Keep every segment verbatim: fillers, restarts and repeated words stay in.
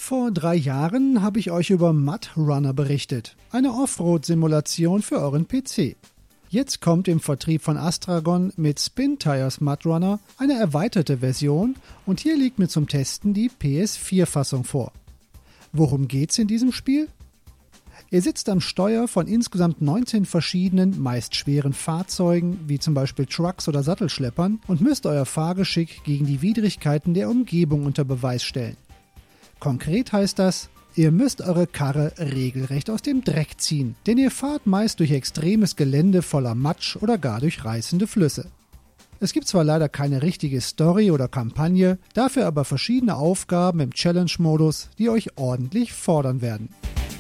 Vor drei Jahren habe ich euch über Mud Runner berichtet, eine Offroad-Simulation für euren P C. Jetzt kommt im Vertrieb von Astragon mit Spintires Mud Runner eine erweiterte Version und hier liegt mir zum Testen die P S vier Fassung vor. Worum geht's in diesem Spiel? Ihr sitzt am Steuer von insgesamt neunzehn verschiedenen, meist schweren Fahrzeugen, wie zum Beispiel Trucks oder Sattelschleppern, und müsst euer Fahrgeschick gegen die Widrigkeiten der Umgebung unter Beweis stellen. Konkret heißt das, ihr müsst eure Karre regelrecht aus dem Dreck ziehen, denn ihr fahrt meist durch extremes Gelände voller Matsch oder gar durch reißende Flüsse. Es gibt zwar leider keine richtige Story oder Kampagne, dafür aber verschiedene Aufgaben im Challenge-Modus, die euch ordentlich fordern werden.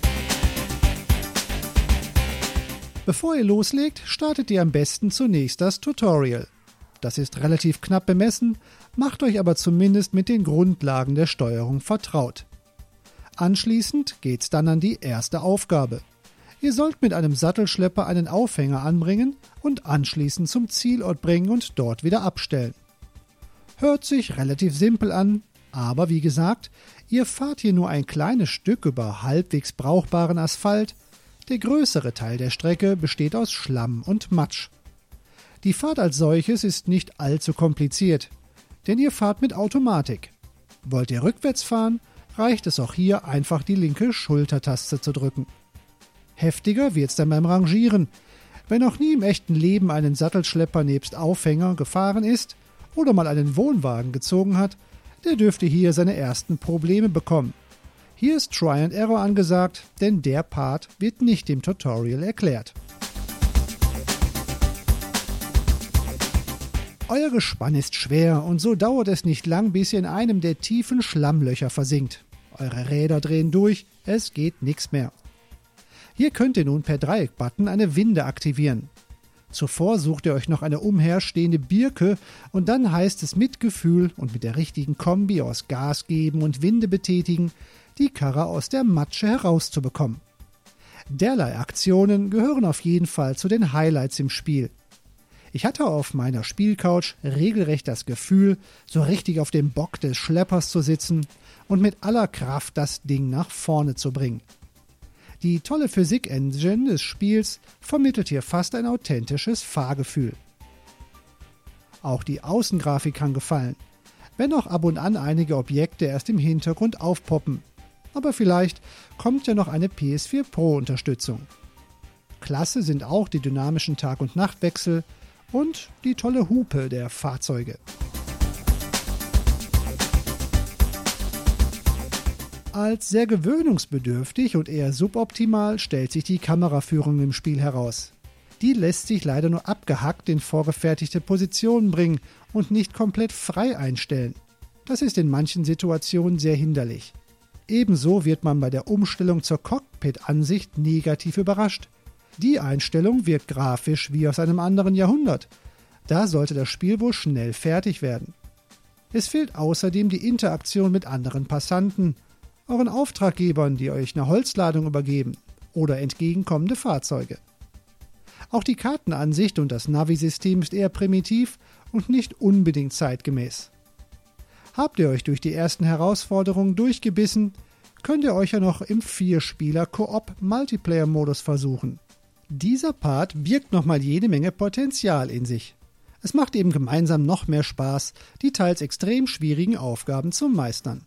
Bevor ihr loslegt, startet ihr am besten zunächst das Tutorial. Das ist relativ knapp bemessen, macht euch aber zumindest mit den Grundlagen der Steuerung vertraut. Anschließend geht's dann an die erste Aufgabe. Ihr sollt mit einem Sattelschlepper einen Aufhänger anbringen und anschließend zum Zielort bringen und dort wieder abstellen. Hört sich relativ simpel an, aber wie gesagt, ihr fahrt hier nur ein kleines Stück über halbwegs brauchbaren Asphalt. Der größere Teil der Strecke besteht aus Schlamm und Matsch. Die Fahrt als solches ist nicht allzu kompliziert, denn ihr fahrt mit Automatik. Wollt ihr rückwärts fahren, reicht es auch hier einfach die linke Schultertaste zu drücken. Heftiger wird's dann beim Rangieren. Wer noch nie im echten Leben einen Sattelschlepper nebst Aufhänger gefahren ist oder mal einen Wohnwagen gezogen hat, der dürfte hier seine ersten Probleme bekommen. Hier ist Try and Error angesagt, denn der Part wird nicht im Tutorial erklärt. Euer Gespann ist schwer und so dauert es nicht lang, bis ihr in einem der tiefen Schlammlöcher versinkt. Eure Räder drehen durch, es geht nichts mehr. Hier könnt ihr nun per Dreieck-Button eine Winde aktivieren. Zuvor sucht ihr euch noch eine umherstehende Birke und dann heißt es mit Gefühl und mit der richtigen Kombi aus Gas geben und Winde betätigen, die Karre aus der Matsche herauszubekommen. Derlei Aktionen gehören auf jeden Fall zu den Highlights im Spiel. Ich hatte auf meiner Spielcouch regelrecht das Gefühl, so richtig auf dem Bock des Schleppers zu sitzen und mit aller Kraft das Ding nach vorne zu bringen. Die tolle Physik-Engine des Spiels vermittelt hier fast ein authentisches Fahrgefühl. Auch die Außengrafik kann gefallen, wenn auch ab und an einige Objekte erst im Hintergrund aufpoppen. Aber vielleicht kommt ja noch eine P S vier Pro-Unterstützung. Klasse sind auch die dynamischen Tag- und Nachtwechsel und die tolle Hupe der Fahrzeuge. Als sehr gewöhnungsbedürftig und eher suboptimal stellt sich die Kameraführung im Spiel heraus. Die lässt sich leider nur abgehackt in vorgefertigte Positionen bringen und nicht komplett frei einstellen. Das ist in manchen Situationen sehr hinderlich. Ebenso wird man bei der Umstellung zur Cockpit-Ansicht negativ überrascht. Die Einstellung wirkt grafisch wie aus einem anderen Jahrhundert. Da sollte das Spiel wohl schnell fertig werden. Es fehlt außerdem die Interaktion mit anderen Passanten, euren Auftraggebern, die euch eine Holzladung übergeben, oder entgegenkommende Fahrzeuge. Auch die Kartenansicht und das Navi-System ist eher primitiv und nicht unbedingt zeitgemäß. Habt ihr euch durch die ersten Herausforderungen durchgebissen, könnt ihr euch ja noch im Vier-Spieler-Koop-Multiplayer-Modus versuchen. Dieser Part birgt nochmal jede Menge Potenzial in sich. Es macht eben gemeinsam noch mehr Spaß, die teils extrem schwierigen Aufgaben zu meistern.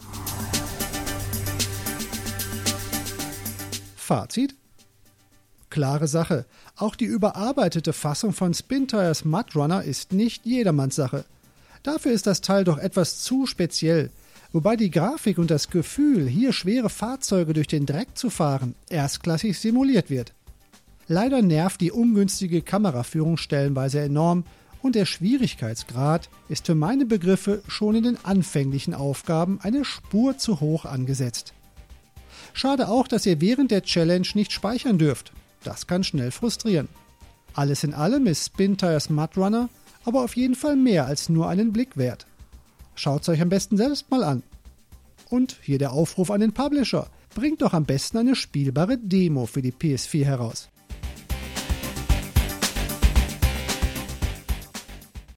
Fazit? Klare Sache, auch die überarbeitete Fassung von Spintires Mud Runner ist nicht jedermanns Sache. Dafür ist das Teil doch etwas zu speziell, wobei die Grafik und das Gefühl, hier schwere Fahrzeuge durch den Dreck zu fahren, erstklassig simuliert wird. Leider nervt die ungünstige Kameraführung stellenweise enorm und der Schwierigkeitsgrad ist für meine Begriffe schon in den anfänglichen Aufgaben eine Spur zu hoch angesetzt. Schade auch, dass ihr während der Challenge nicht speichern dürft. Das kann schnell frustrieren. Alles in allem ist Spintires Mud Runner aber auf jeden Fall mehr als nur einen Blick wert. Schaut's euch am besten selbst mal an. Und hier der Aufruf an den Publisher. Bringt doch am besten eine spielbare Demo für die P S vier heraus.